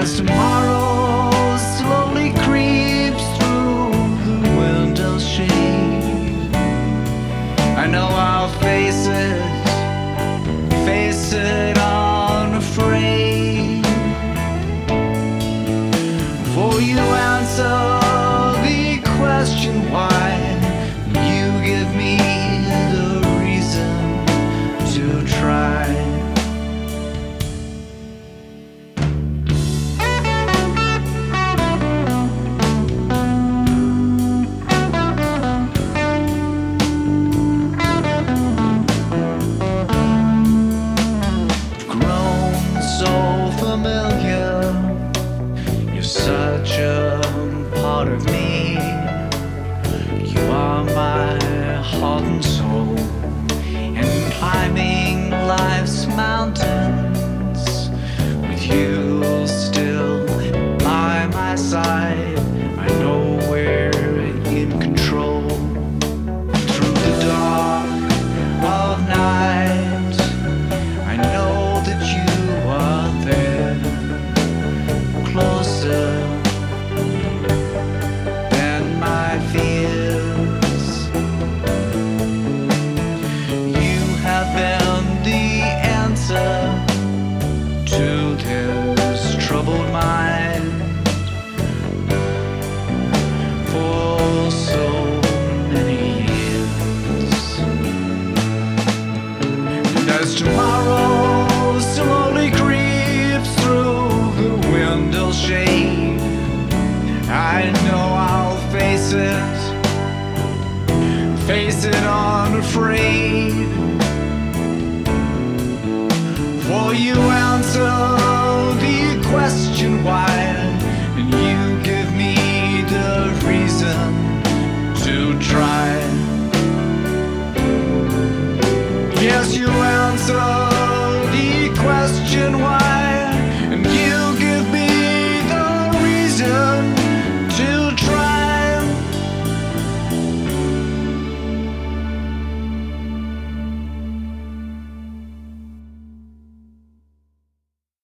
As tomorrow slowly creeps through the window shade, I know I'll face it unafraid. For you answer the question why, you give me the reason to try. Such a part of me. You are my heart and soul, and climbing life's mountains with you still by my side. I know we're in control. Through the dark of night, I know that you are there, closer than my fears. You have been the answer to this troubled mind for so many years. And as tomorrow slowly creeps through the window shade, I know I'll face it unafraid. For you answer the question